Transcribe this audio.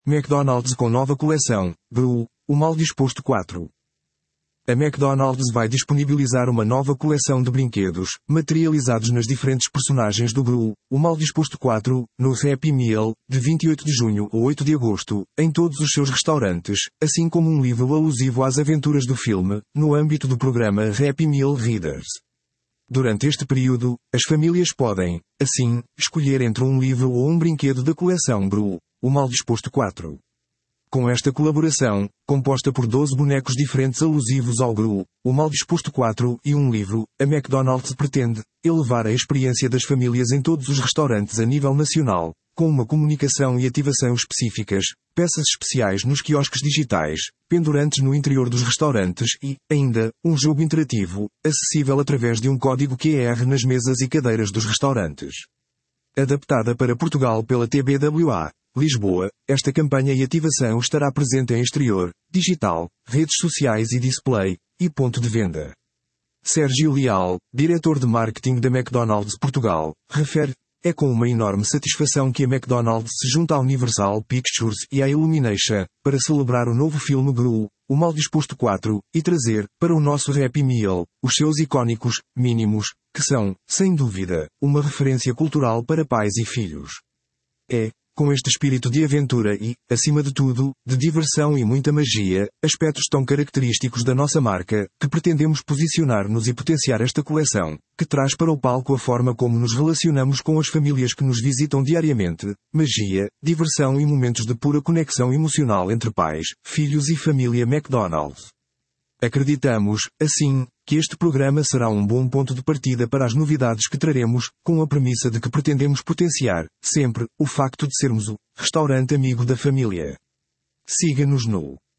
McDonald's com nova coleção, Gru, o Mal Disposto 4. A McDonald's vai disponibilizar uma nova coleção de brinquedos, materializados nas diferentes personagens do Gru, o Mal Disposto 4, no Happy Meal, de 28 de junho a 8 de agosto, em todos os seus restaurantes, assim como um livro alusivo às aventuras do filme, no âmbito do programa Happy Meal Readers. Durante este período, as famílias podem, assim, escolher entre um livro ou um brinquedo da coleção Gru, o Mal Disposto 4. Com esta colaboração, composta por 12 bonecos diferentes alusivos ao Gru, o Mal Disposto 4 e um livro, a McDonald's pretende elevar a experiência das famílias em todos os restaurantes a nível nacional, com uma comunicação e ativação específicas, peças especiais nos quiosques digitais, pendurantes no interior dos restaurantes e, ainda, um jogo interativo, acessível através de um código QR nas mesas e cadeiras dos restaurantes. Adaptada para Portugal pela TBWA, Lisboa, esta campanha e ativação estará presente em exterior, digital, redes sociais e display, e ponto de venda. Sérgio Leal, diretor de marketing da McDonald's Portugal, refere: é com uma enorme satisfação que a McDonald's se junta à Universal Pictures e à Illumination, para celebrar o novo filme Gru, o Mal Disposto 4, e trazer, para o nosso Happy Meal, os seus icónicos, mínimos, que são, sem dúvida, uma referência cultural para pais e filhos. É, com este espírito de aventura e, acima de tudo, de diversão e muita magia, aspectos tão característicos da nossa marca, que pretendemos posicionar-nos e potenciar esta coleção, que traz para o palco a forma como nos relacionamos com as famílias que nos visitam diariamente, magia, diversão e momentos de pura conexão emocional entre pais, filhos e família McDonald's. Acreditamos, assim, que este programa será um bom ponto de partida para as novidades que traremos, com a premissa de que pretendemos potenciar, sempre, o facto de sermos o restaurante amigo da família. Siga-nos no